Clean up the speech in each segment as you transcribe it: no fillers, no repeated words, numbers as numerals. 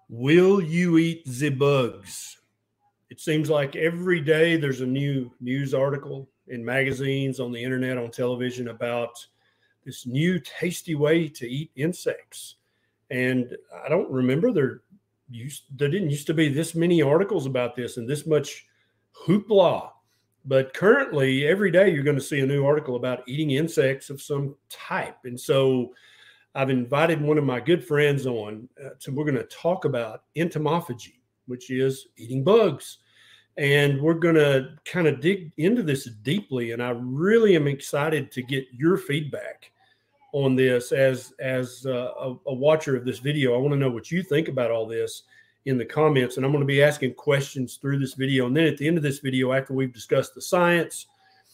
Will you eat the bugs? It seems like every day there's a new news article in magazines, on the internet, on television about this new tasty way to eat insects. And I don't remember there didn't used to be this many articles about this and this much hoopla. But currently, every day you're going to see a new article about eating insects of some type. And so I've invited one of my good friends on. We're going to talk about entomophagy, which is eating bugs. And we're going to kind of dig into this deeply. And I really am excited to get your feedback on this as a watcher of this video. I want to know what you think about all this in the comments. And I'm going to be asking questions through this video. And then at the end of this video, after we've discussed the science,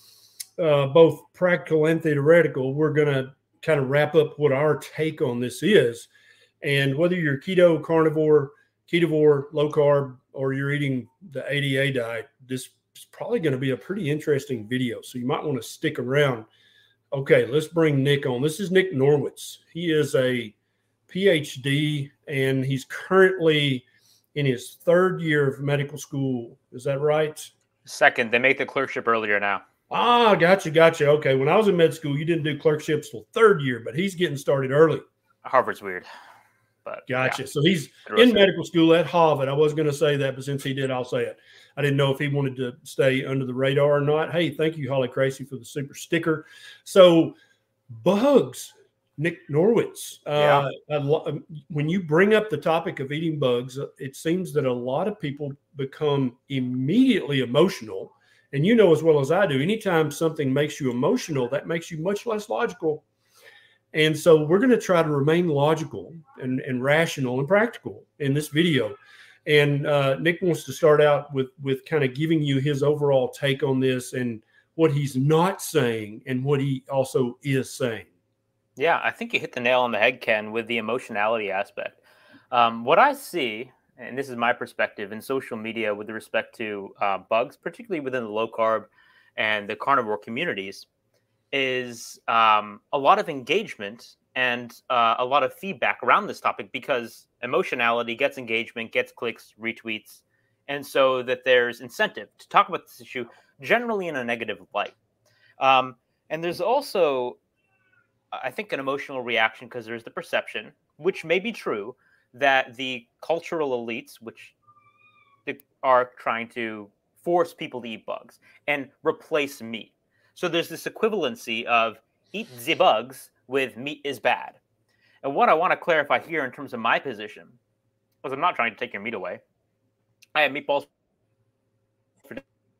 both practical and theoretical, we're going to kind of wrap up what our take on this is. And whether you're keto, carnivore, ketovore, low carb, or you're eating the ADA diet, this is probably going to be a pretty interesting video. So you might want to stick around. Okay, let's bring Nick on. This is Nick Norwitz. He is a PhD, and he's currently in his third year of medical school. Is that right? Second. They make the clerkship earlier now. Ah, gotcha. Okay, when I was in med school, you didn't do clerkships till third year, but he's getting started early. Harvard's weird. But gotcha. Yeah. So he's in medical school at Harvard. I was going to say that, but since he did, I'll say it. I didn't know if he wanted to stay under the radar or not. Hey, thank you, Holly Crazy, for the super sticker. So bugs, Nick Norwitz. When you bring up the topic of eating bugs, it seems that a lot of people become immediately emotional. And you know as well as I do, anytime something makes you emotional, that makes you much less logical. And so we're going to try to remain logical and rational and practical in this video. And Nick wants to start out with kind of giving you his overall take on this and what he's not saying and what he also is saying. Yeah, I think you hit the nail on the head, Ken, with the emotionality aspect. What I see, and this is my perspective in social media with respect to bugs, particularly within the low carb and the carnivore communities, is a lot of engagement and a lot of feedback around this topic, because emotionality gets engagement, gets clicks, retweets, and so that there's incentive to talk about this issue generally in a negative light. And there's also, I think, an emotional reaction because there's the perception, which may be true, that the cultural elites, which are trying to force people to eat bugs and replace meat. So there's this equivalency of eat the bugs with meat is bad. And what I want to clarify here in terms of my position, because I'm not trying to take your meat away. I have meatballs for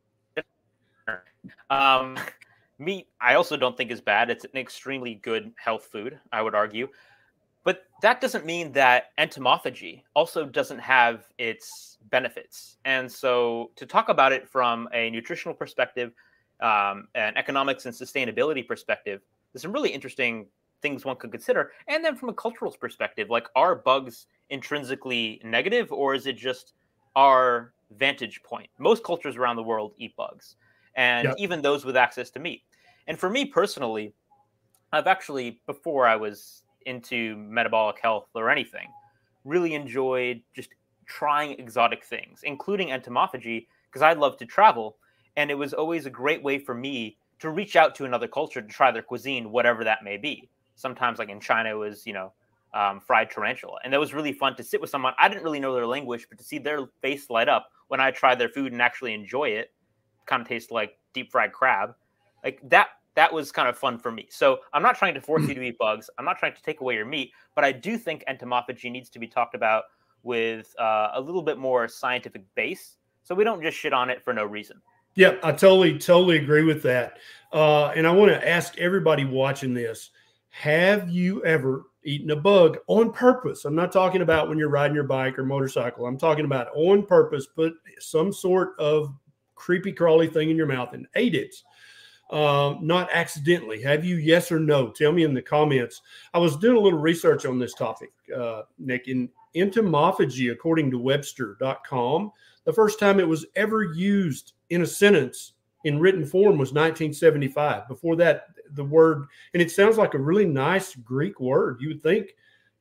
dinner. Meat, I also don't think is bad. It's an extremely good health food, I would argue. But that doesn't mean that entomophagy also doesn't have its benefits. And so to talk about it from a nutritional perspective, an economics and sustainability perspective, there's some really interesting things one could consider. And then from a cultural perspective, like, are bugs intrinsically negative, or is it just our vantage point? Most cultures around the world eat bugs, and even those with access to meat. And for me personally, I've actually, before I was into metabolic health or anything, really enjoyed just trying exotic things, including entomophagy, because I love to travel. And it was always a great way for me to reach out to another culture to try their cuisine, whatever that may be. Sometimes, like in China, it was, fried tarantula. And that was really fun to sit with someone. I didn't really know their language, but to see their face light up when I tried their food and actually enjoy it, kind of tastes like deep fried crab. Like that was kind of fun for me. So I'm not trying to force you to eat bugs. I'm not trying to take away your meat, but I do think entomophagy needs to be talked about with a little bit more scientific base, so we don't just shit on it for no reason. Yeah, I totally agree with that. And I want to ask everybody watching this, have you ever eaten a bug on purpose? I'm not talking about when you're riding your bike or motorcycle. I'm talking about on purpose, put some sort of creepy crawly thing in your mouth and ate it. Not accidentally. Have you? Yes or no? Tell me in the comments. I was doing a little research on this topic, Nick. In entomophagy, according to Webster.com, the first time it was ever used in a sentence in written form was 1975. Before that, the word, and it sounds like a really nice Greek word. You would think,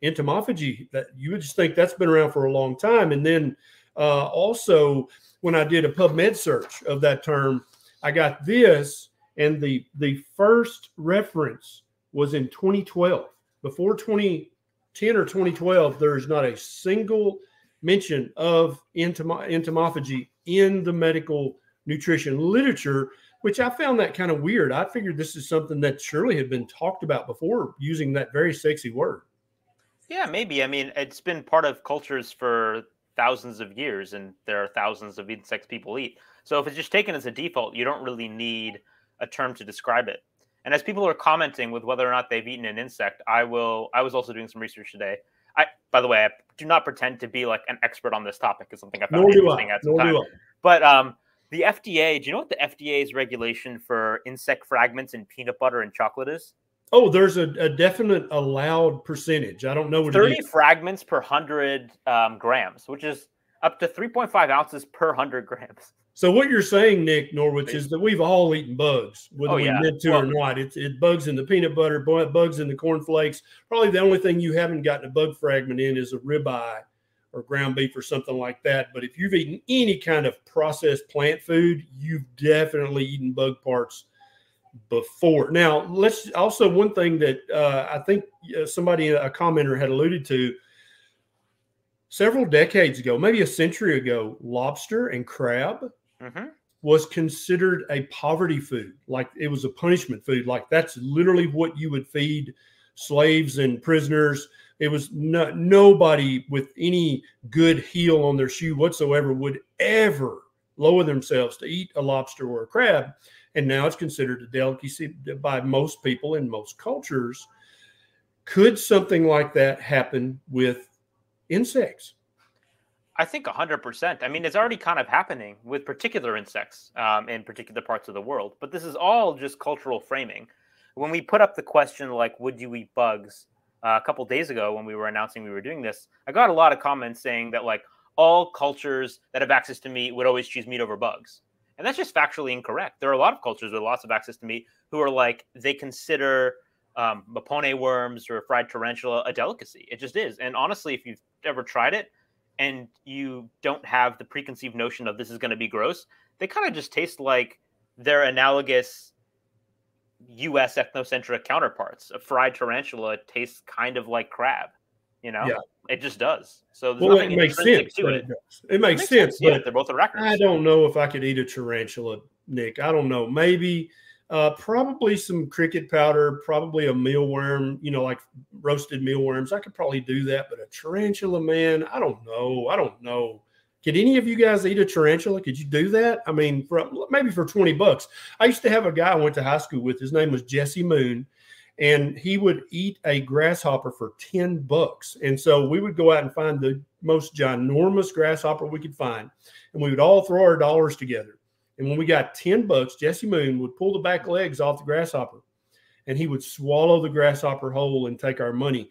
entomophagy, that you would just think that's been around for a long time. And then also, when I did a PubMed search of that term, I got this, and the first reference was in 2012. Before 2010 or 2012, there's not a single mention of entomophagy in the medical nutrition literature, which I found that kind of weird. I figured this is something that surely had been talked about before, using that very sexy word. Yeah, maybe. I mean, it's been part of cultures for thousands of years, and there are thousands of insects people eat. So if it's just taken as a default, you don't really need a term to describe it. And as people are commenting with whether or not they've eaten an insect, I was also doing some research today. By the way, I do not pretend to be like an expert on this topic. It's something I found interesting at some time. But the FDA, do you know what the FDA's regulation for insect fragments in peanut butter and chocolate is? Oh, there's a definite allowed percentage. I don't know what 30 fragments per 100 grams, which is up to 3.5 ounces per 100 grams. So what you're saying, Nick Norwich, is that we've all eaten bugs, whether we meant to or not. It's bugs in the peanut butter, bugs in the cornflakes. Probably the only thing you haven't gotten a bug fragment in is a ribeye or ground beef or something like that. But if you've eaten any kind of processed plant food, you've definitely eaten bug parts before. Now, let's also, one thing that I think somebody, a commenter, had alluded to several decades ago, maybe a century ago, lobster and crab was considered a poverty food. Like it was a punishment food. Like that's literally what you would feed slaves and prisoners. It was nobody with any good heel on their shoe whatsoever would ever lower themselves to eat a lobster or a crab. And now it's considered a delicacy by most people in most cultures. Could something like that happen with insects? I think 100%. I mean, it's already kind of happening with particular insects in particular parts of the world. But this is all just cultural framing. When we put up the question, like, would you eat bugs? A couple days ago when we were announcing we were doing this, I got a lot of comments saying that, like, all cultures that have access to meat would always choose meat over bugs. And that's just factually incorrect. There are a lot of cultures with lots of access to meat who are like, they consider mapone worms or fried tarantula a delicacy. It just is. And honestly, if you've ever tried it and you don't have the preconceived notion of this is going to be gross, they kind of just taste like their analogous U.S. ethnocentric counterparts. A fried tarantula tastes kind of like crab. You know, it just does. So there's nothing intrinsic to it. It makes sense. But they're both the records. I don't know if I could eat a tarantula, Nick. I don't know. Maybe, probably some cricket powder, probably a mealworm. You know, like roasted mealworms. I could probably do that. But a tarantula, man, I don't know. Could any of you guys eat a tarantula? Could you do that? I mean, maybe for $20. I used to have a guy I went to high school with. His name was Jesse Moon. And he would eat a grasshopper for $10. And so we would go out and find the most ginormous grasshopper we could find. And we would all throw our dollars together. And when we got $10, Jesse Moon would pull the back legs off the grasshopper. And he would swallow the grasshopper whole and take our money.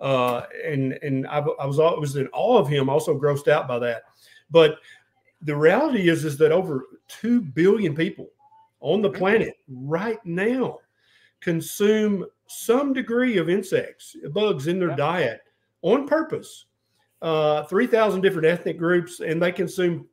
And I was in awe of him, also grossed out by that. But the reality is that over 2 billion people on the planet right now consume some degree of insects, bugs in their diet on purpose. 3,000 different ethnic groups, and they consume,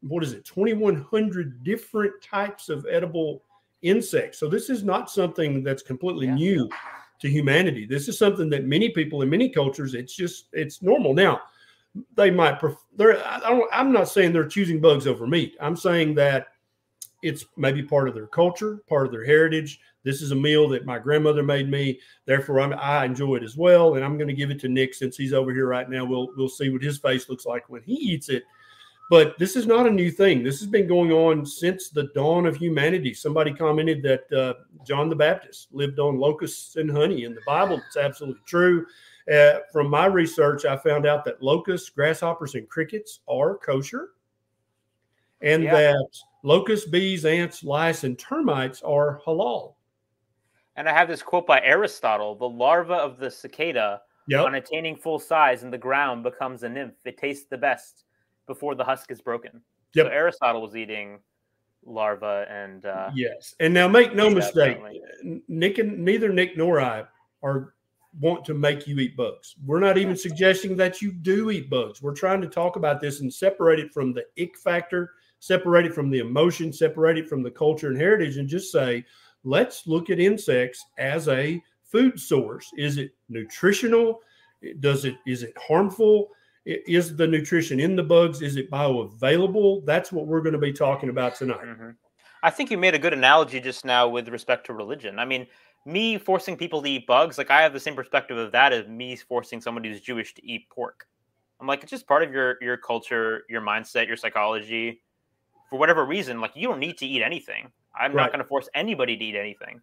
2,100 different types of edible insects. So this is not something that's completely new to humanity. This is something that many people in many cultures, it's normal. Now, they might I'm not saying they're choosing bugs over meat. I'm saying that it's maybe part of their culture, part of their heritage. This is a meal that my grandmother made me. Therefore, I enjoy it as well. And I'm going to give it to Nick since he's over here right now. We'll see what his face looks like when he eats it. But this is not a new thing. This has been going on since the dawn of humanity. Somebody commented that John the Baptist lived on locusts and honey in the Bible. It's absolutely true. From my research, I found out that locusts, grasshoppers, and crickets are kosher. And that locusts, bees, ants, lice, and termites are halal. And I have this quote by Aristotle: the larva of the cicada, on attaining full size in the ground, becomes a nymph. It tastes the best before the husk is broken. So Aristotle was eating larva and yes. And now make no mistake, neither Nick nor I are want to make you eat bugs. We're not even suggesting that you do eat bugs. We're trying to talk about this and separate it from the ick factor, separate it from the emotion, separate it from the culture and heritage, and just say, let's look at insects as a food source. Is it nutritional? Is it harmful? Is the nutrition in the bugs? Is it bioavailable? That's what we're going to be talking about tonight. Mm-hmm. I think you made a good analogy just now with respect to religion. I mean, me forcing people to eat bugs, like I have the same perspective of that as me forcing somebody who's Jewish to eat pork. I'm like, it's just part of your culture, your mindset, your psychology. For whatever reason, like you don't need to eat anything. I'm not going to force anybody to eat anything.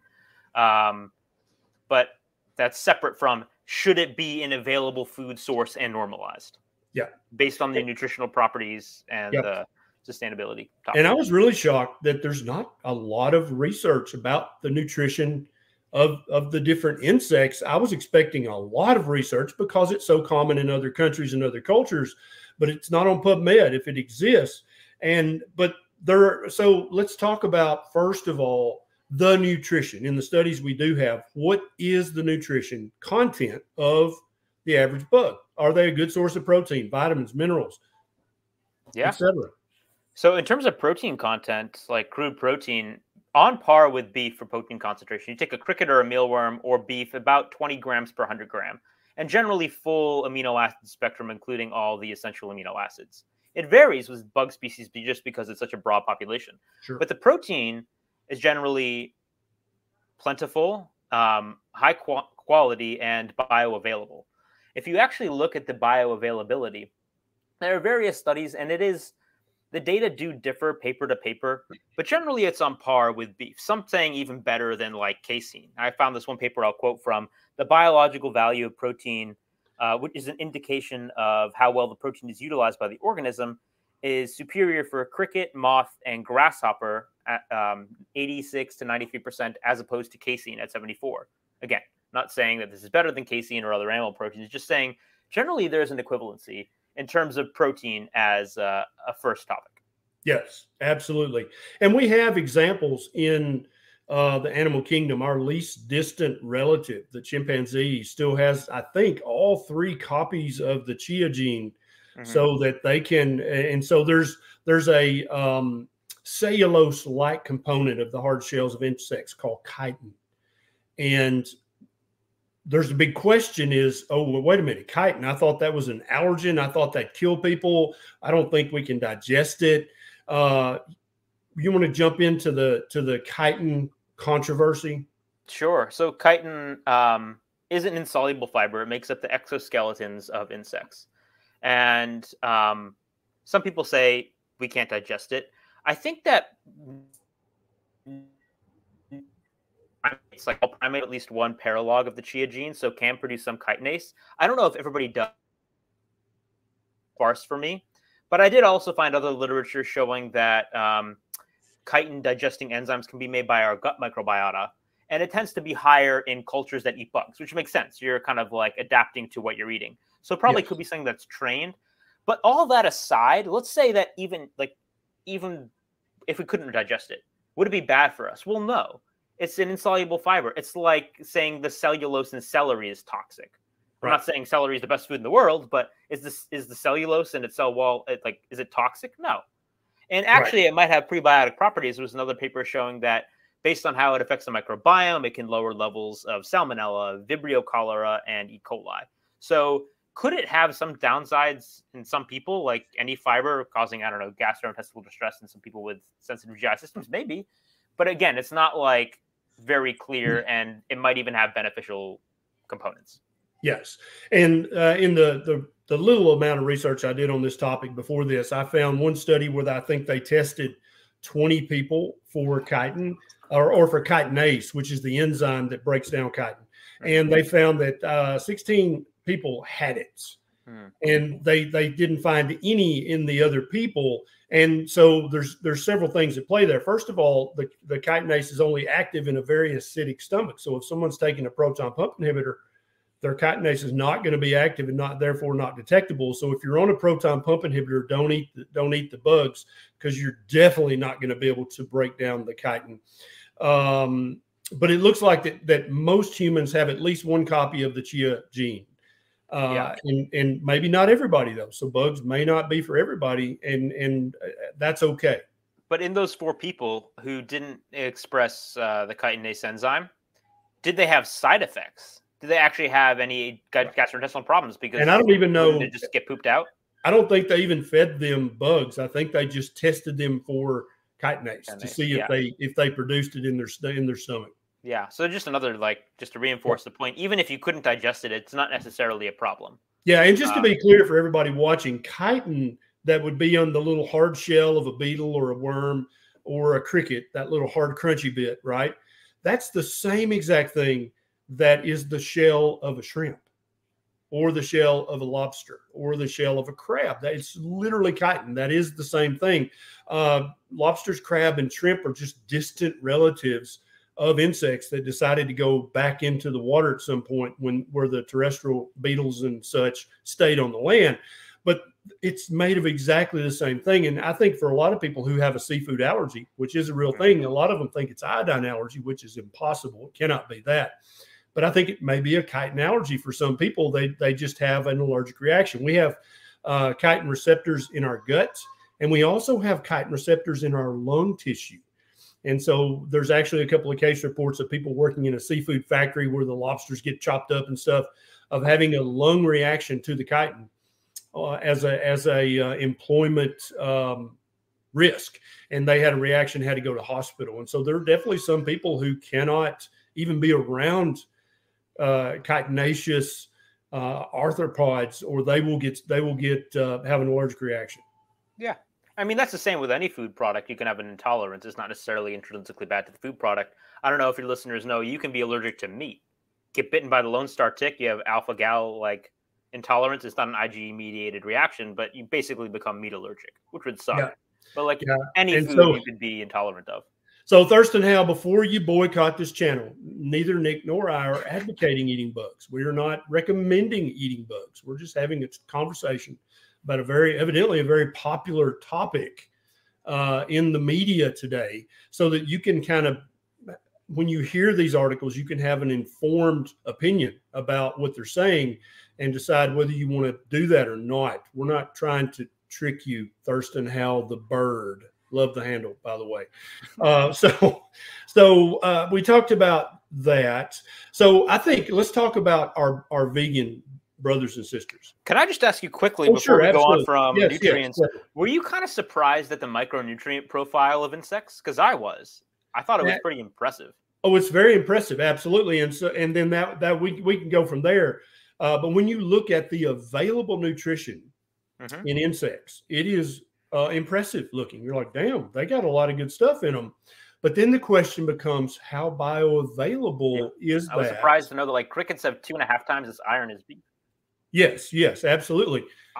But that's separate from should it be an available food source and normalized? Yeah. Based on the nutritional properties and the sustainability topic. And I was really shocked that there's not a lot of research about the nutrition of the different insects. I was expecting a lot of research because it's so common in other countries and other cultures, but it's not on PubMed if it exists. So let's talk about, first of all, the nutrition. In the studies we do have, what is the nutrition content of the average bug? Are they a good source of protein, vitamins, minerals, etc.? So in terms of protein content, like crude protein, on par with beef for protein concentration. You take a cricket or a mealworm or beef, about 20 grams per 100 gram, and generally full amino acid spectrum, including all the essential amino acids. It varies with bug species just because it's such a broad population. Sure. But the protein is generally plentiful, high quality, and bioavailable. If you actually look at the bioavailability, there are various studies, and the data do differ paper to paper, but generally it's on par with beef. Some saying even better than like casein. I found this one paper I'll quote from: the biological value of protein, which is an indication of how well the protein is utilized by the organism, is superior for cricket, moth, and grasshopper at 86 to 93%, as opposed to casein at 74. Again, not saying that this is better than casein or other animal proteins, just saying generally there's an equivalency in terms of protein as a first topic. Yes, absolutely. And we have examples in the animal kingdom. Our least distant relative, the chimpanzee, still has, I think, all 3 copies of the chia gene, so that they can. And so there's a cellulose-like component of the hard shells of insects called chitin. And there's a big question is, oh, well, wait a minute, chitin. I thought that was an allergen. I thought that killed people. I don't think we can digest it. You want to jump into the chitin controversy? Sure. So chitin is an insoluble fiber. It makes up the exoskeletons of insects. And some people say we can't digest it. I think that it's like primate at least one paralog of the chia gene, so can produce some chitinase. I don't know if everybody does. Sparse for me, but I did also find other literature showing that chitin digesting enzymes can be made by our gut microbiota, and it tends to be higher in cultures that eat bugs, which makes sense. You're kind of like adapting to what you're eating, so it probably could be something that's trained. But all that aside, let's say that even if we couldn't digest it, would it be bad for us? Well, no. It's an insoluble fiber. It's like saying the cellulose in celery is toxic. I'm not saying celery is the best food in the world, but is the cellulose in its cell wall, is it toxic? No. And actually, it might have prebiotic properties. There was another paper showing that based on how it affects the microbiome, it can lower levels of salmonella, Vibrio cholera, and E. coli. So could it have some downsides in some people, like any fiber causing, I don't know, gastrointestinal distress in some people with sensitive GI systems? Maybe. But again, it's not like very clear, and it might even have beneficial components. Yes. And in the little amount of research I did on this topic before this, I found one study where I think they tested 20 people for chitin or for chitinase, which is the enzyme that breaks down chitin. And they found that 16 people had it. And they didn't find any in the other people. And so there's several things at play there. First of all, the chitinase is only active in a very acidic stomach. So if someone's taking a proton pump inhibitor, their chitinase is not going to be active and therefore not detectable. So if you're on a proton pump inhibitor, don't eat the bugs, because you're definitely not going to be able to break down the chitin. but it looks like that most humans have at least one copy of the chia gene. And maybe not everybody though. So bugs may not be for everybody, and that's okay. But in those 4 people who didn't express the chitinase enzyme, did they have side effects? Did they actually have any gastrointestinal problems? Because and I don't even know. Did they just get pooped out? I don't think they even fed them bugs. I think they just tested them for chitinase to see if they produced it in their stomach. Yeah. So just another, just to reinforce the point, even if you couldn't digest it, it's not necessarily a problem. Yeah. And just to be clear for everybody watching, chitin that would be on the little hard shell of a beetle or a worm or a cricket, that little hard crunchy bit, right? That's the same exact thing that is the shell of a shrimp or the shell of a lobster or the shell of a crab. It's literally chitin. That is the same thing. Lobsters, crab, and shrimp are just distant relatives of insects that decided to go back into the water at some point where the terrestrial beetles and such stayed on the land. But it's made of exactly the same thing. And I think for a lot of people who have a seafood allergy, which is a real thing, a lot of them think it's iodine allergy, which is impossible. It cannot be that. But I think it may be a chitin allergy for some people. They just have an allergic reaction. We have chitin receptors in our guts, and we also have chitin receptors in our lung tissue. And so there's actually a couple of case reports of people working in a seafood factory where the lobsters get chopped up and stuff, of having a lung reaction to the chitin as a employment risk. And they had a reaction, had to go to hospital. And so there are definitely some people who cannot even be around chitinaceous arthropods, or they will have an allergic reaction. Yeah. I mean, that's the same with any food product. You can have an intolerance. It's not necessarily intrinsically bad to the food product. I don't know if your listeners know, you can be allergic to meat. Get bitten by the Lone Star tick, you have alpha-gal intolerance. It's not an IgE-mediated reaction, but you basically become meat allergic, which would suck. Yeah. But any food you could be intolerant of. So Thurston Howell, before you boycott this channel, neither Nick nor I are advocating eating bugs. We are not recommending eating bugs. We're just having a conversation about evidently a very popular topic in the media today, so that you can kind of, when you hear these articles, you can have an informed opinion about what they're saying and decide whether you want to do that or not. We're not trying to trick you, Thurston Howell the bird. Love the handle, by the way. So we talked about that. So I think let's talk about our vegan brothers and sisters. Can I just ask you quickly before we go on from nutrients? Yes. Were you kind of surprised at the micronutrient profile of insects? Because I was. I thought it was pretty impressive. Oh, it's very impressive, absolutely. And then that we can go from there. But when you look at the available nutrition in insects, it is impressive looking. You're like, damn, they got a lot of good stuff in them. But then the question becomes, how bioavailable is that? I was surprised to know that crickets have 2.5 times as iron as beef. Yes, absolutely.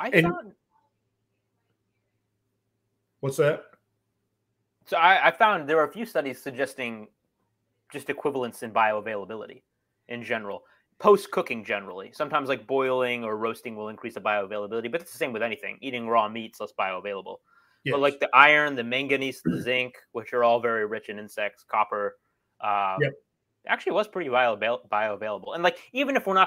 What's that? So I found there are a few studies suggesting just equivalence in bioavailability in general. Post-cooking generally. Sometimes boiling or roasting will increase the bioavailability, but it's the same with anything. Eating raw meat's less bioavailable. Yes. But the iron, the manganese, the zinc, which are all very rich in insects, copper, actually was pretty bioavailable. And even if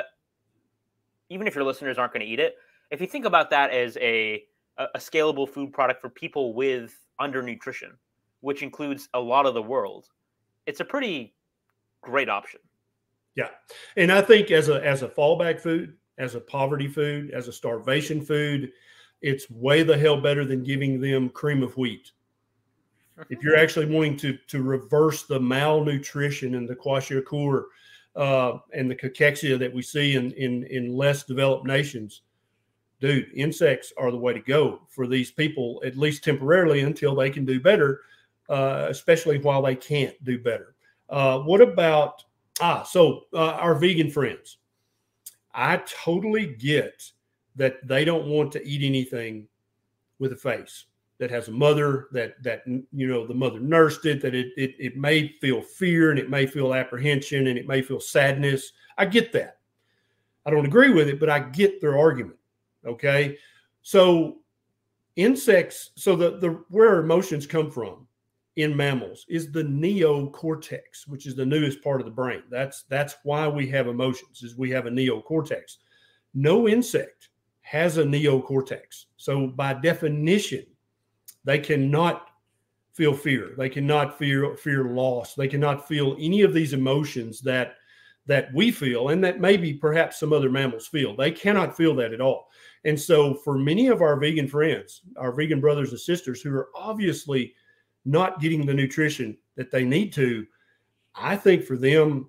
your listeners aren't going to eat it, if you think about that as a scalable food product for people with undernutrition, which includes a lot of the world, it's a pretty great option. Yeah. And I think as a fallback food, as a poverty food, as a starvation food, it's way the hell better than giving them cream of wheat. If you're actually wanting to reverse the malnutrition and the kwashiorkor and the cachexia that we see in less developed nations, dude, insects are the way to go for these people, at least temporarily, until they can do better, especially while they can't do better. What about our vegan friends? I totally get that they don't want to eat anything with a face that has a mother, that the mother nursed it, that it may feel fear and it may feel apprehension and it may feel sadness. I get that. I don't agree with it, but I get their argument. Okay. So insects, so the where emotions come from in mammals is the neocortex, which is the newest part of the brain. That's why we have emotions, is we have a neocortex. No insect has a neocortex. So by definition, they cannot feel fear. They cannot fear loss. They cannot feel any of these emotions that we feel, and that maybe perhaps some other mammals feel. They cannot feel that at all. And so for many of our vegan friends, our vegan brothers and sisters who are obviously not getting the nutrition that they need to, I think for them,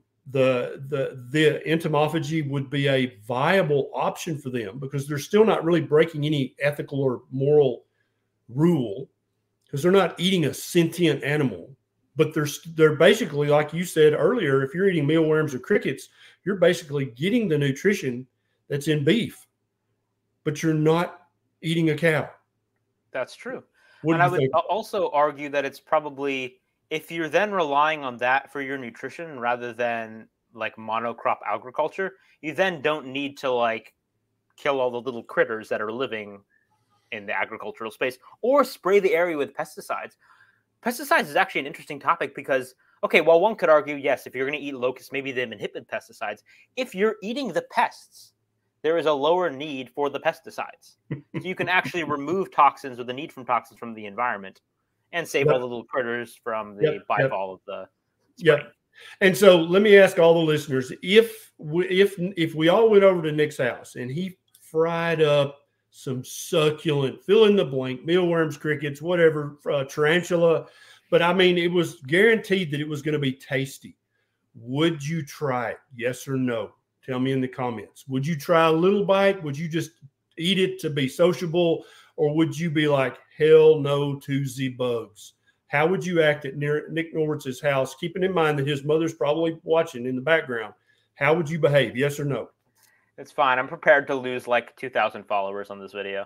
the entomophagy would be a viable option for them, because they're still not really breaking any ethical or moral rule, because they're not eating a sentient animal. But they're basically, like you said earlier, if you're eating mealworms or crickets, you're basically getting the nutrition that's in beef, but you're not eating a cow. That's true. And I would also argue that it's probably, if you're then relying on that for your nutrition rather than like monocrop agriculture, you then don't need to like kill all the little critters that are living in the agricultural space or spray the area with pesticides. Pesticides is actually an interesting topic because, okay, well, one could argue, yes, if you're going to eat locusts, maybe they inhibit pesticides. If you're eating the pests, there is a lower need for the pesticides. So you can actually remove toxins or the need from toxins from the environment and save all the little critters from the byfall of the spring. Yeah. And so let me ask all the listeners, if we all went over to Nick's house and he fried up some succulent, fill in the blank, mealworms, crickets, whatever, tarantula, but I mean, it was guaranteed that it was going to be tasty. Would you try it? Yes or no? Tell me in the comments. Would you try a little bite? Would you just eat it to be sociable? Or would you be like, hell no to the bugs? How would you act at Nick Norwitz's house, keeping in mind that his mother's probably watching in the background? How would you behave? Yes or no? It's fine. I'm prepared to lose like 2,000 followers on this video.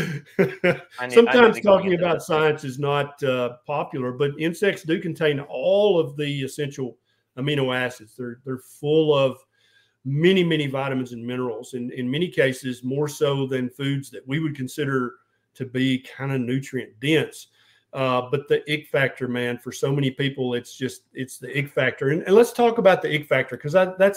Sometimes talking about science is not popular, but insects do contain all of the essential amino acids. They're full of many, many vitamins and minerals, and in many cases, more so than foods that we would consider to be kind of nutrient dense. But the ick factor, man, for so many people, it's the ick factor. And let's talk about the ick factor, because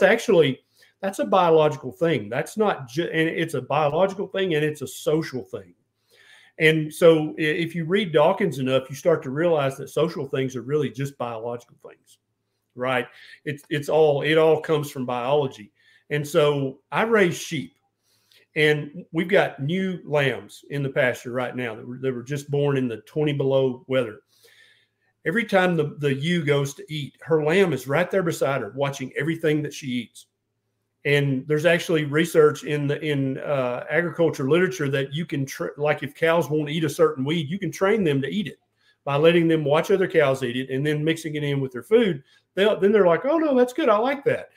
that's a biological thing. That's not and it's a biological thing and it's a social thing. And so if you read Dawkins enough, you start to realize that social things are really just biological things, right? It all comes from biology. And so I raise sheep, and we've got new lambs in the pasture right now that were just born in the 20 below weather. Every time the ewe goes to eat, her lamb is right there beside her, watching everything that she eats. And there's actually research in agriculture literature that you can, like if cows won't eat a certain weed, you can train them to eat it by letting them watch other cows eat it and then mixing it in with their food. Then they're like, oh no, that's good. I like that.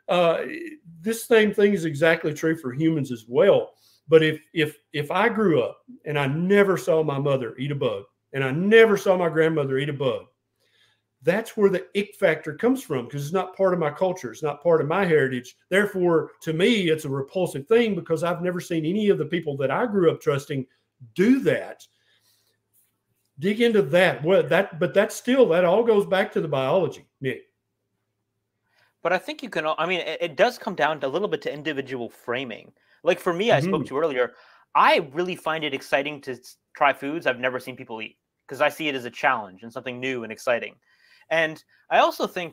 This same thing is exactly true for humans as well. But if I grew up and I never saw my mother eat a bug and I never saw my grandmother eat a bug, that's where the ick factor comes from, because it's not part of my culture. It's not part of my heritage. Therefore, to me, it's a repulsive thing because I've never seen any of the people that I grew up trusting do that. Dig into that. But that all goes back to the biology, Nick. But I think you can, I mean, it does come down to a little bit to individual framing. Like for me, I spoke to earlier, I really find it exciting to try foods I've never seen people eat, because I see it as a challenge and something new and exciting. And I also think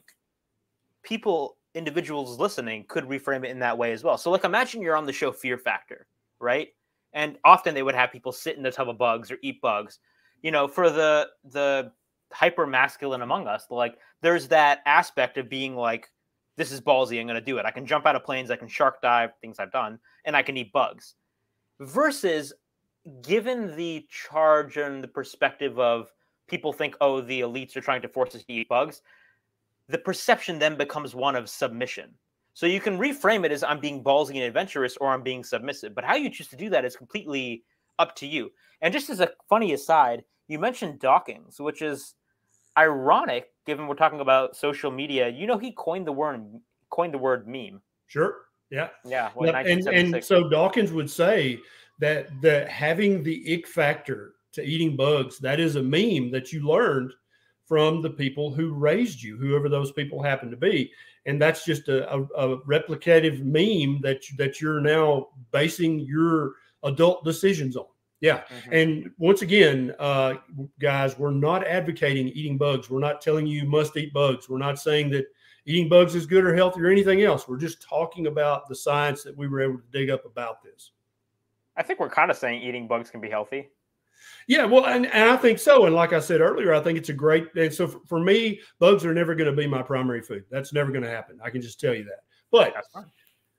individuals listening could reframe it in that way as well. So like imagine you're on the show Fear Factor, right? And often they would have people sit in a tub of bugs or eat bugs. You know, for the hyper masculine among us, like there's that aspect of being like, this is ballsy, I'm going to do it. I can jump out of planes, I can shark dive, things I've done, and I can eat bugs. Versus, given the charge and the perspective of people think, oh, the elites are trying to force us to eat bugs, the perception then becomes one of submission. So you can reframe it as I'm being ballsy and adventurous, or I'm being submissive. But how you choose to do that is completely up to you. And just as a funny aside, you mentioned Dawkins, which is ironic, given we're talking about social media. You know, he coined the word meme. Sure. Yeah. Yeah. And so Dawkins would say that having the ick factor to eating bugs, that is a meme that you learned from the people who raised you, whoever those people happen to be. And that's just a replicative meme that you're now basing your adult decisions on. Yeah. Mm-hmm. And once again, guys, we're not advocating eating bugs. We're not telling you must eat bugs. We're not saying that eating bugs is good or healthy or anything else. We're just talking about the science that we were able to dig up about this. I think we're kind of saying eating bugs can be healthy. Yeah, well, and I think so. And like I said earlier, I think it's a great. And so for me, bugs are never going to be my primary food. That's never going to happen. I can just tell you that. But that's fine.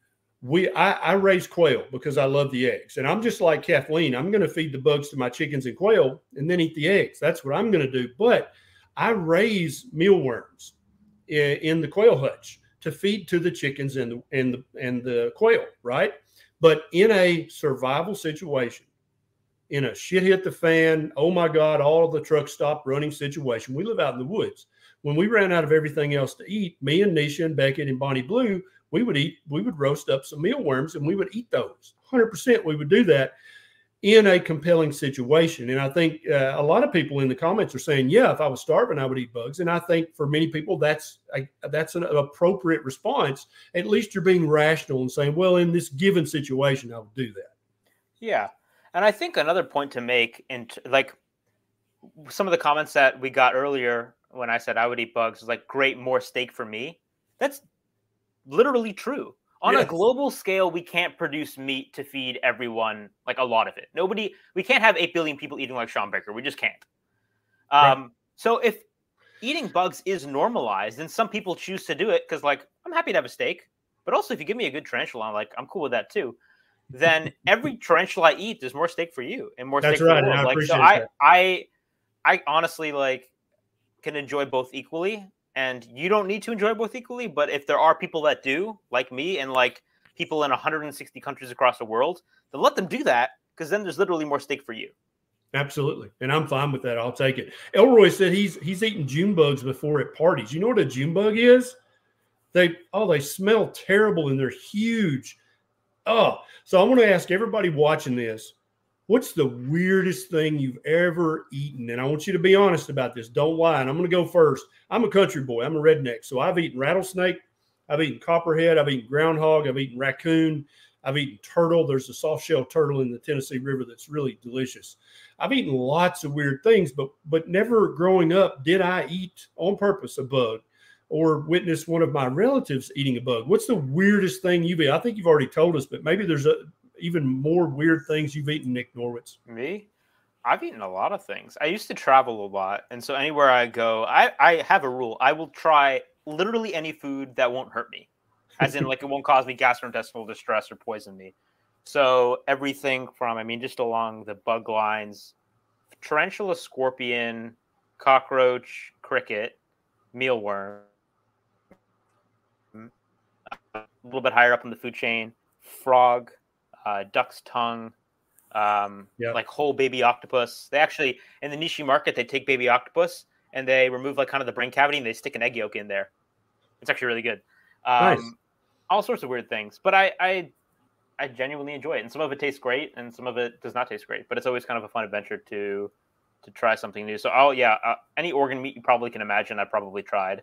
I raise quail because I love the eggs. And I'm just like Kathleen. I'm going to feed the bugs to my chickens and quail and then eat the eggs. That's what I'm going to do. But I raise mealworms in the quail hutch to feed to the chickens and the quail, right? But in a survival situation, in a shit hit the fan, oh my God, all of the trucks stopped running situation. We live out in the woods. When we ran out of everything else to eat, me and Nisha and Beckett and Bonnie Blue, we would roast up some mealworms and we would eat those. 100% we would do that in a compelling situation. And I think a lot of people in the comments are saying, yeah, if I was starving, I would eat bugs. And I think for many people, that's an appropriate response. At least you're being rational and saying, well, in this given situation, I would do that. Yeah. And I think another point to make, like some of the comments that we got earlier when I said I would eat bugs, was like, great, more steak for me. That's literally true. On a global scale, we can't produce meat to feed everyone, like a lot of it. We can't have 8 billion people eating like Sean Baker. We just can't. Right. So if eating bugs is normalized, then some people choose to do it because, like, I'm happy to have a steak. But also, if you give me a good tarantula, I'm cool with that too. Then every tarantula I eat, there's more steak for you and more steak for the world. I appreciate that. I honestly can enjoy both equally, and you don't need to enjoy both equally. But if there are people that do, like me, and like people in 160 countries across the world, then let them do that, because then there's literally more steak for you. Absolutely, and I'm fine with that. I'll take it. Elroy said he's eaten June bugs before at parties. You know what a June bug is? They smell terrible and they're huge. Oh, so I want to ask everybody watching this, what's the weirdest thing you've ever eaten? And I want you to be honest about this. Don't lie. And I'm going to go first. I'm a country boy. I'm a redneck. So I've eaten rattlesnake. I've eaten copperhead. I've eaten groundhog. I've eaten raccoon. I've eaten turtle. There's a soft-shell turtle in the Tennessee River that's really delicious. I've eaten lots of weird things, but never growing up did I eat on purpose a bug or witness one of my relatives eating a bug. What's the weirdest thing you've eaten? I think you've already told us, but maybe there's even more weird things you've eaten, Nick Norwitz. Me? I've eaten a lot of things. I used to travel a lot, and so anywhere I go, I have a rule. I will try literally any food that won't hurt me, as in, like, it won't cause me gastrointestinal distress or poison me. So everything from, just along the bug lines, tarantula, scorpion, cockroach, cricket, mealworm, a little bit higher up in the food chain, frog, duck's tongue, like whole baby octopus. They actually, in the niche market, they take baby octopus and they remove like kind of the brain cavity and they stick an egg yolk in there. It's actually really good. Nice. All sorts of weird things, but I genuinely enjoy it, and some of it tastes great and some of it does not taste great, but it's always kind of a fun adventure to try something new. So any organ meat you probably can imagine, I probably tried.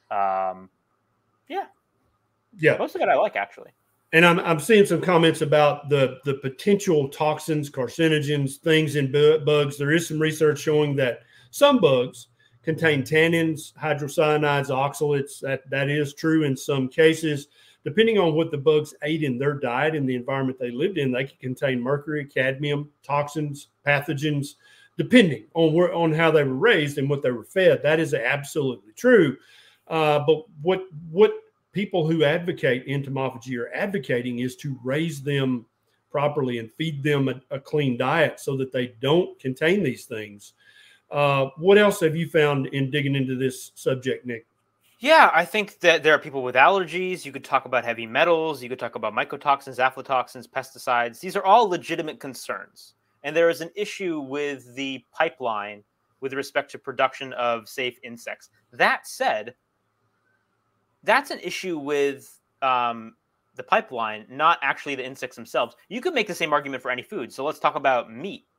Most of it I like, actually. And I'm seeing some comments about the potential toxins, carcinogens, things in bugs. There is some research showing that some bugs contain tannins, hydrocyanides, oxalates. That is true in some cases. Depending on what the bugs ate in their diet and the environment they lived in, they could contain mercury, cadmium, toxins, pathogens, depending on how they were raised and what they were fed. That is absolutely true. But what people who advocate entomophagy are advocating is to raise them properly and feed them a clean diet so that they don't contain these things. What else have you found in digging into this subject, Nick? Yeah, I think that there are people with allergies. You could talk about heavy metals. You could talk about mycotoxins, aflatoxins, pesticides. These are all legitimate concerns. And there is an issue with the pipeline with respect to production of safe insects. That said, that's an issue with the pipeline, not actually the insects themselves. You could make the same argument for any food. So let's talk about meat.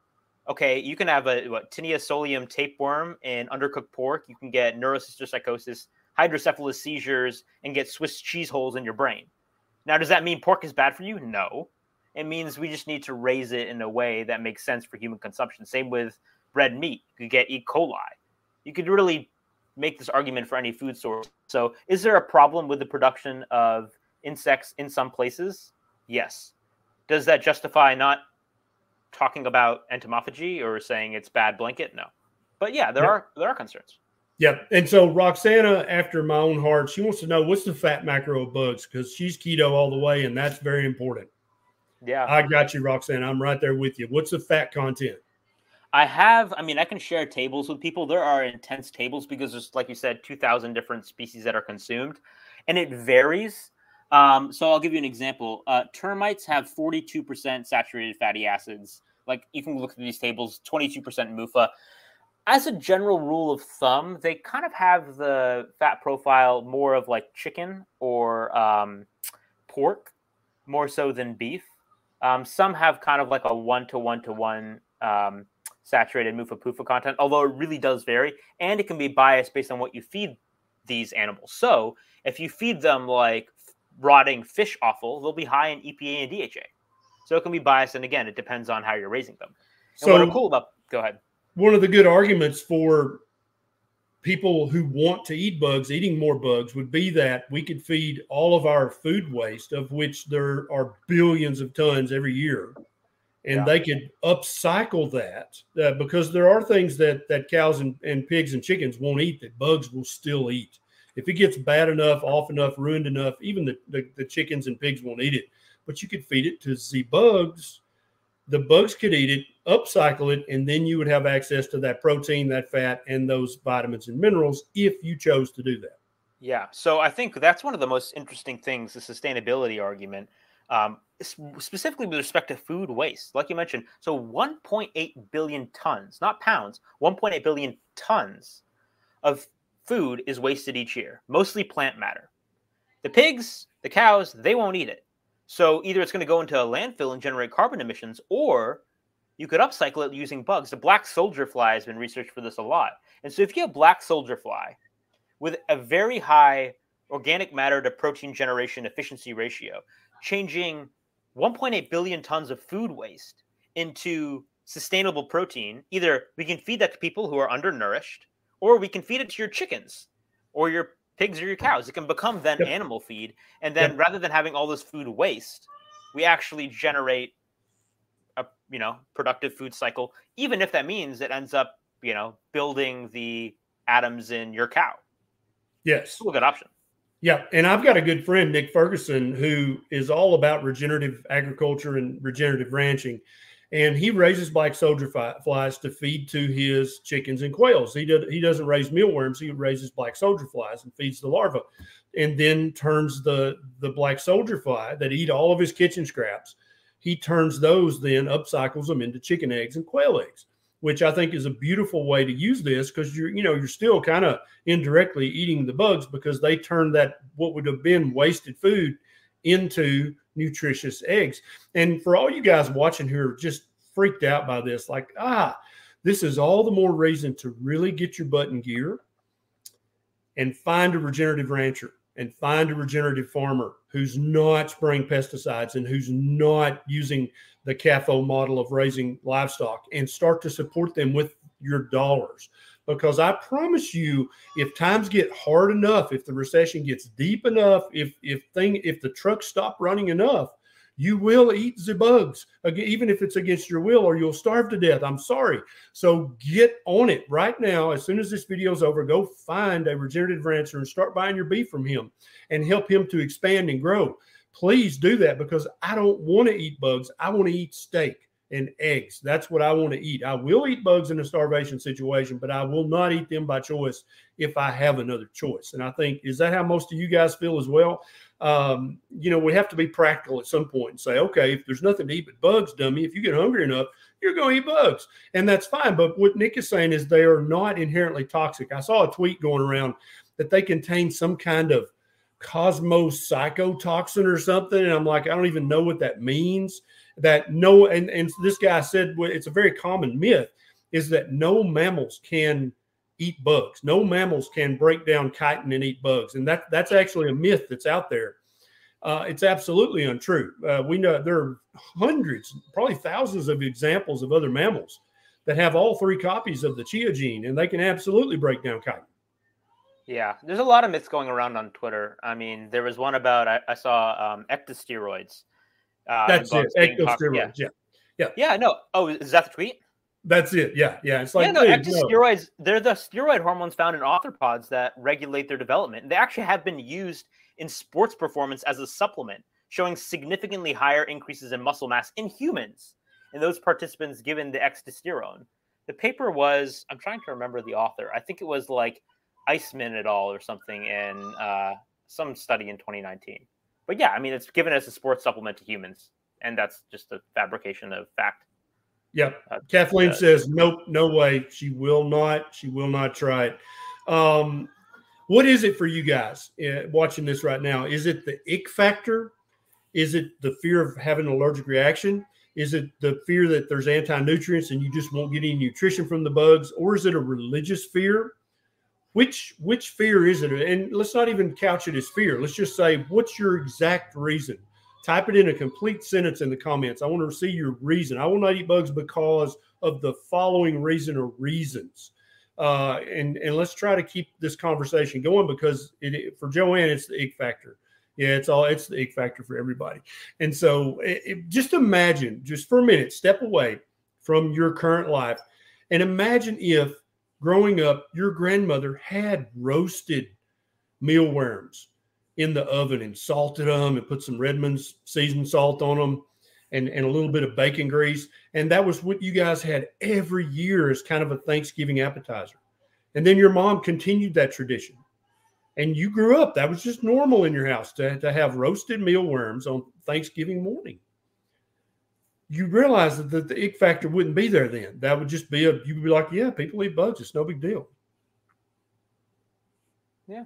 Okay, you can have a Tiniosolium tapeworm in undercooked pork. You can get neurocysticercosis, hydrocephalus seizures, and get Swiss cheese holes in your brain. Now, does that mean pork is bad for you? No. It means we just need to raise it in a way that makes sense for human consumption. Same with red meat. You could get E. coli. You could really make this argument for any food source. So is there a problem with the production of insects in some places? Yes. Does that justify not talking about entomophagy or saying it's bad blanket? No. But yeah, there are concerns. Yeah. And so Roxana, after my own heart, she wants to know what's the fat macro of bugs, because she's keto all the way, and that's very important. Yeah. I got you, Roxana. I'm right there with you. What's the fat content? I can share tables with people. There are intense tables because there's, like you said, 2,000 different species that are consumed, and it varies. So I'll give you an example. Termites have 42% saturated fatty acids. Like, you can look at these tables, 22% MUFA. As a general rule of thumb, they kind of have the fat profile more of like chicken or pork, more so than beef. Some have kind of like a 1-to-1-to-1 saturated MUFA-PUFA content, although it really does vary, and it can be biased based on what you feed these animals. So if you feed them like rotting fish offal, they'll be high in EPA and DHA. So it can be biased, and again, it depends on how you're raising them. And so what are cool about, go ahead. One of the good arguments for people who want to eat bugs, eating more bugs, would be that we could feed all of our food waste, of which there are billions of tons every year, and they could upcycle that because there are things that cows and pigs and chickens won't eat that bugs will still eat. If it gets bad enough, off enough, ruined enough, even the chickens and pigs won't eat it. But you could feed it to the bugs. The bugs could eat it, upcycle it, and then you would have access to that protein, that fat, and those vitamins and minerals if you chose to do that. Yeah. So I think that's one of the most interesting things, the sustainability argument, specifically with respect to food waste. Like you mentioned, so 1.8 billion tons, not pounds, 1.8 billion tons of food is wasted each year, mostly plant matter. The pigs, the cows, they won't eat it. So either it's going to go into a landfill and generate carbon emissions, or you could upcycle it using bugs. The black soldier fly has been researched for this a lot. And so if you have black soldier fly with a very high organic matter to protein generation efficiency ratio, changing 1.8 billion tons of food waste into sustainable protein, either we can feed that to people who are undernourished, or we can feed it to your chickens or your pigs or your cows. It can become then animal feed. And then rather than having all this food waste, we actually generate a, productive food cycle, even if that means it ends up, building the atoms in your cow. Yes. Still a good option. Yeah. And I've got a good friend, Nick Ferguson, who is all about regenerative agriculture and regenerative ranching. And he raises black soldier flies to feed to his chickens and quails. He doesn't raise mealworms. He raises black soldier flies and feeds the larvae, and then turns the black soldier fly that eat all of his kitchen scraps. He turns those, then upcycles them into chicken eggs and quail eggs, which I think is a beautiful way to use this, because you're still kind of indirectly eating the bugs, because they turn that what would have been wasted food into nutritious eggs. And for all you guys watching who are just freaked out by this, like, this is all the more reason to really get your butt in gear and find a regenerative rancher and find a regenerative farmer who's not spraying pesticides and who's not using the CAFO model of raising livestock, and start to support them with your dollars. Because I promise you, if times get hard enough, if the recession gets deep enough, if the trucks stop running enough, you will eat the bugs, even if it's against your will, or you'll starve to death. I'm sorry. So get on it right now. As soon as this video is over, go find a regenerative rancher and start buying your beef from him and help him to expand and grow. Please do that, because I don't want to eat bugs. I want to eat steak and eggs. That's what I want to eat. I will eat bugs in a starvation situation, but I will not eat them by choice if I have another choice. And I think, is that how most of you guys feel as well? We have to be practical at some point and say, okay, if there's nothing to eat but bugs, dummy, if you get hungry enough, you're going to eat bugs. And that's fine. But what Nick is saying is they are not inherently toxic. I saw a tweet going around that they contain some kind of cosmocytotoxin or something. And I'm like, I don't even know what that means. that no, and this guy said it's a very common myth, is that no mammals can eat bugs. No mammals can break down chitin and eat bugs. And that's actually a myth that's out there. It's absolutely untrue. We know there are hundreds, probably thousands of examples of other mammals that have all 3 copies of the chia gene, and they can absolutely break down chitin. Yeah, there's a lot of myths going around on Twitter. I mean, there was one about I saw ectosteroids. That's it. Ectosteroids. Yeah. No. Oh, is that the tweet? That's it. Yeah. It's like ectosteroids. No. They're the steroid hormones found in arthropods that regulate their development. They actually have been used in sports performance as a supplement, showing significantly higher increases in muscle mass in humans in those participants given the ectosterone. The paper was, I'm trying to remember the author. I think it was like Eisman et al. Or something in some study in 2019. But yeah, I mean, it's given as a sports supplement to humans, and that's just a fabrication of fact. Yeah. Kathleen says, nope, no way. She will not try it. What is it for you guys watching this right now? Is it the ick factor? Is it the fear of having an allergic reaction? Is it the fear that there's anti-nutrients and you just won't get any nutrition from the bugs? Or is it a religious fear? Which fear is it? And let's not even couch it as fear. Let's just say, what's your exact reason? Type it in a complete sentence in the comments. I want to see your reason. I will not eat bugs because of the following reason or reasons. And let's try to keep this conversation going, because for Joanne, it's the ick factor. Yeah, it's the ick factor for everybody. And so just imagine, just for a minute, step away from your current life and imagine if growing up, your grandmother had roasted mealworms in the oven and salted them and put some Redmond's seasoned salt on them and a little bit of bacon grease. And that was what you guys had every year as kind of a Thanksgiving appetizer. And then your mom continued that tradition. And you grew up. That was just normal in your house to have roasted mealworms on Thanksgiving morning. You realize that the ick factor wouldn't be there then. That would just be you would be like, yeah, people eat bugs. It's no big deal. Yeah.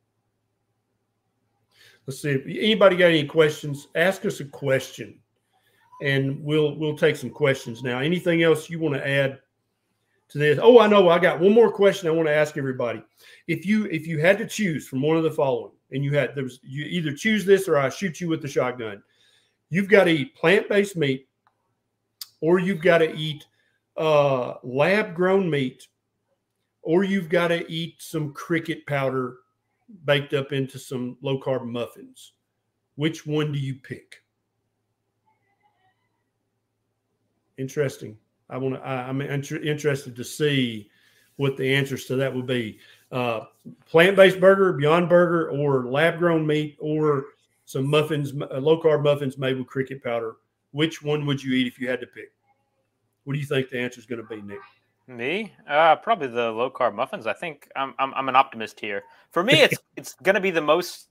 Let's see if anybody got any questions. Ask us a question, and we'll take some questions now. Anything else you want to add to this? Oh, I know. I got one more question I want to ask everybody. If you had to choose from one of the following, and you either choose this or I shoot you with the shotgun. You've got to eat plant-based meat, or you've got to eat lab-grown meat, or you've got to eat some cricket powder baked up into some low-carb muffins. Which one do you pick? Interesting. I'm interested to see what the answers to that would be. Plant-based burger, Beyond Burger, or lab-grown meat, or some muffins, low-carb muffins made with cricket powder. Which one would you eat if you had to pick? What do you think the answer is going to be, Nick? Me? Probably the low-carb muffins. I think I'm an optimist here. For me, it's going to be the most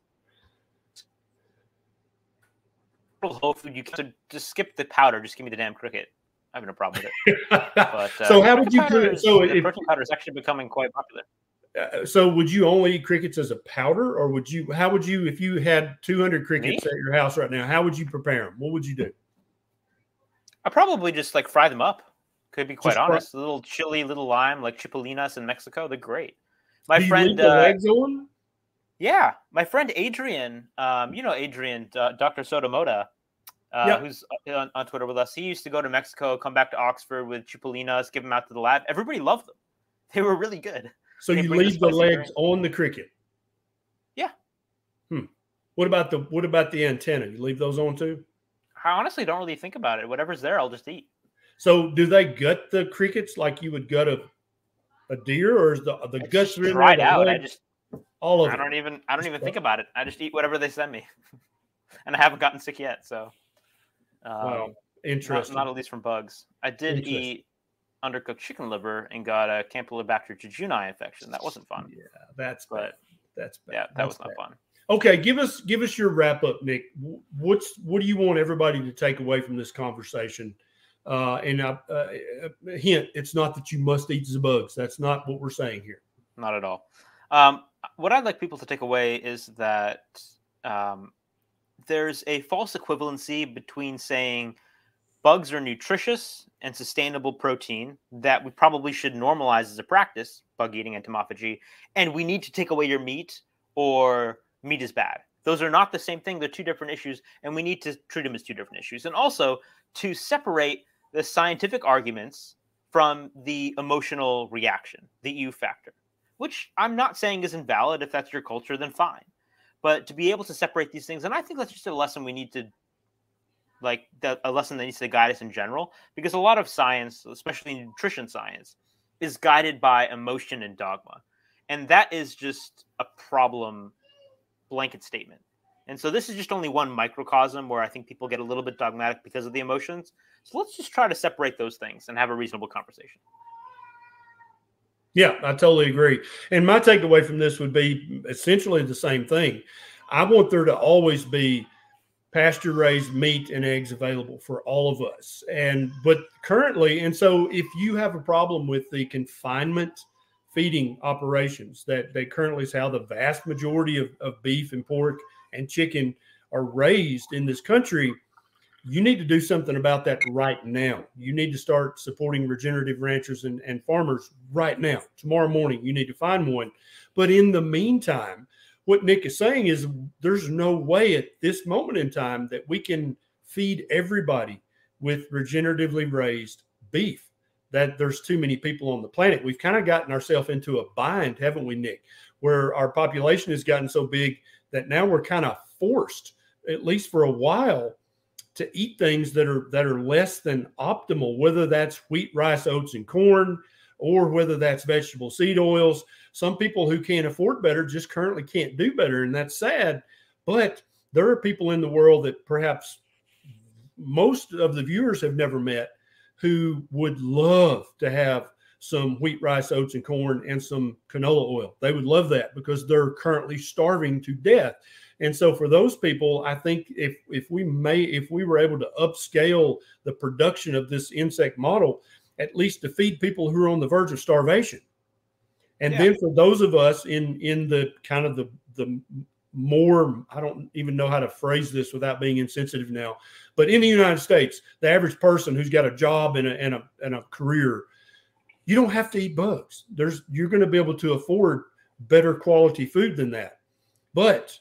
whole food you can. So just skip the powder. Just give me the damn cricket. I have no problem with it. But, so how would you do it? So protein powder is actually becoming quite popular. So would you only eat crickets as a powder, or how would you, if you had 200 crickets at your house right now, how would you prepare them? What would you do? I probably just fry them up. Could be quite honest. A little chili, little lime, like chipolinas in Mexico. They're great. My friend, leave the legs on? Yeah, my friend Adrian. Adrian, Dr. Sotomoda, who's on Twitter with us. He used to go to Mexico, come back to Oxford with chipolinas, give them out to the lab. Everybody loved them. They were really good. So you leave the legs on the cricket? Yeah. What about the antenna? You leave those on too? I honestly don't really think about it. Whatever's there, I'll just eat. So do they gut the crickets like you would gut a deer, or is the guts dried out? All of it. I don't even think about it. I just eat whatever they send me, and I haven't gotten sick yet. So, wow, interesting. Not at least from bugs. I did eat undercooked chicken liver and got a Campylobacter jejuni infection. That wasn't fun. Yeah, that's bad. Yeah, that was not fun. Okay, give us your wrap up, Nick. What do you want everybody to take away from this conversation? Hint, it's not that you must eat the bugs. That's not what we're saying here. Not at all. What I'd like people to take away is that there's a false equivalency between saying bugs are nutritious and sustainable protein that we probably should normalize as a practice, bug eating entomophagy, and we need to take away your meat or meat is bad. Those are not the same thing. They're two different issues, and we need to treat them as two different issues. And also to separate the scientific arguments from the emotional reaction, the ew factor, which I'm not saying is invalid. If that's your culture, then fine. But to be able to separate these things, and I think that's just a lesson we need to, a lesson that needs to guide us in general, because a lot of science, especially nutrition science, is guided by emotion and dogma. And that is just a problem blanket statement. And so this is just only one microcosm where I think people get a little bit dogmatic because of the emotions. So let's just try to separate those things and have a reasonable conversation. Yeah, I totally agree. And my takeaway from this would be essentially the same thing. I want there to always be pasture-raised meat and eggs available for all of us. But currently, and so if you have a problem with the confinement feeding operations that currently is how the vast majority of beef and pork and chicken are raised in this country, you need to do something about that right now. You need to start supporting regenerative ranchers and farmers right now. Tomorrow morning, you need to find one. But in the meantime, what Nick is saying is there's no way at this moment in time that we can feed everybody with regeneratively raised beef. That there's too many people on the planet. We've kind of gotten ourselves into a bind, haven't we, Nick, where our population has gotten so big that now we're kind of forced, at least for a while, to eat things that are less than optimal, whether that's wheat, rice, oats, and corn, or whether that's vegetable seed oils. Some people who can't afford better just currently can't do better, and that's sad. But there are people in the world that perhaps most of the viewers have never met who would love to have some wheat, rice, oats, and corn and some canola oil. They would love that because they're currently starving to death. And so for those people, I think if we were able to upscale the production of this insect model, at least to feed people who are on the verge of starvation. And then for those of us in the kind of the more, I don't even know how to phrase this without being insensitive now, but in the United States, the average person who's got a job and a career, you don't have to eat bugs. You're going to be able to afford better quality food than that. But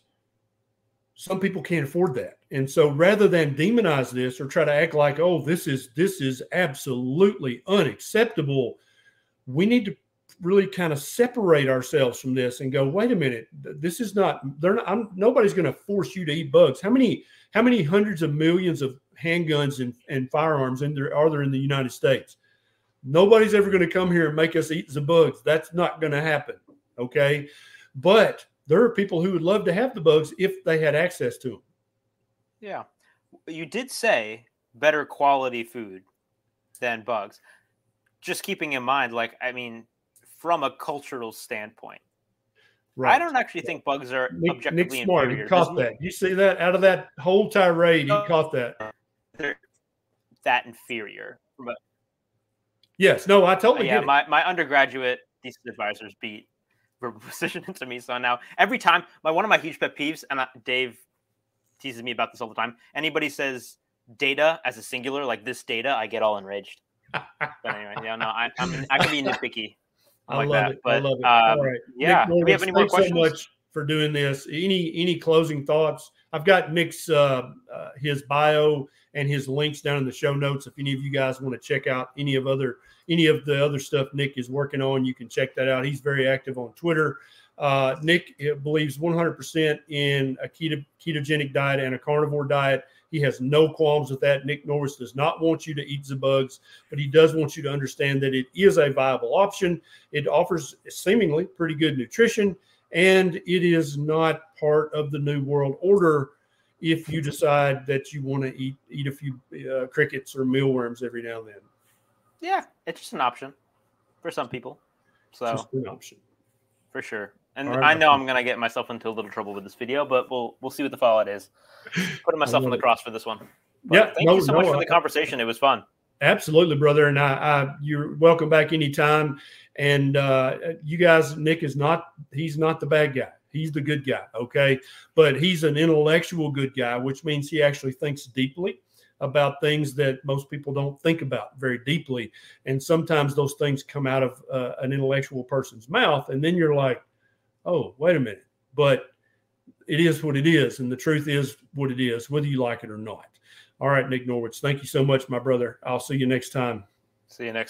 some people can't afford that. And so rather than demonize this or try to act like, oh, this is absolutely unacceptable, we need to really kind of separate ourselves from this and go, wait a minute, this is not, nobody's going to force you to eat bugs. How many hundreds of millions of handguns and firearms are there in the United States? Nobody's ever going to come here and make us eat the bugs. That's not going to happen. Okay. But there are people who would love to have the bugs if they had access to them. Yeah. You did say better quality food than bugs. Just keeping in mind, from a cultural standpoint, right. I don't actually think bugs are objectively Nick Smart, inferior. He caught that. You see that? Out of that whole tirade, he caught that. They're that inferior. Yes. No, I totally get it. My undergraduate thesis advisors beat verbal precision into me. So now every time, one of my huge pet peeves, and Dave teases me about this all the time, anybody says data as a singular, like this data, I get all enraged. But anyway, I can be nitpicky. I love it. All right. Yeah. Nick, do we have any more questions? Thanks so much for doing this. Any closing thoughts? I've got Nick's his bio and his links down in the show notes. If any of you guys want to check out any of the other stuff Nick is working on, you can check that out. He's very active on Twitter. Nick believes 100% in a ketogenic diet and a carnivore diet. He has no qualms with that. Nick Norris does not want you to eat the bugs, but he does want you to understand that it is a viable option. It offers seemingly pretty good nutrition, and it is not part of the New World Order if you decide that you want to eat a few crickets or mealworms every now and then. Yeah, it's just an option for some people. So just an option. For sure. And right, I know I'm going to get myself into a little trouble with this video, but we'll see what the fallout is. Putting myself on the cross for this one. But thank you so much for the conversation. It was fun. Absolutely, brother. And you're welcome back anytime. And you guys, Nick he's not the bad guy. He's the good guy. Okay. But he's an intellectual good guy, which means he actually thinks deeply. about things that most people don't think about very deeply. And sometimes those things come out of an intellectual person's mouth, and then you're like, oh, wait a minute. But it is what it is, and the truth is what it is, whether you like it or not. All right, Nick Norwitz, thank you so much, my brother. I'll see you next time. See you next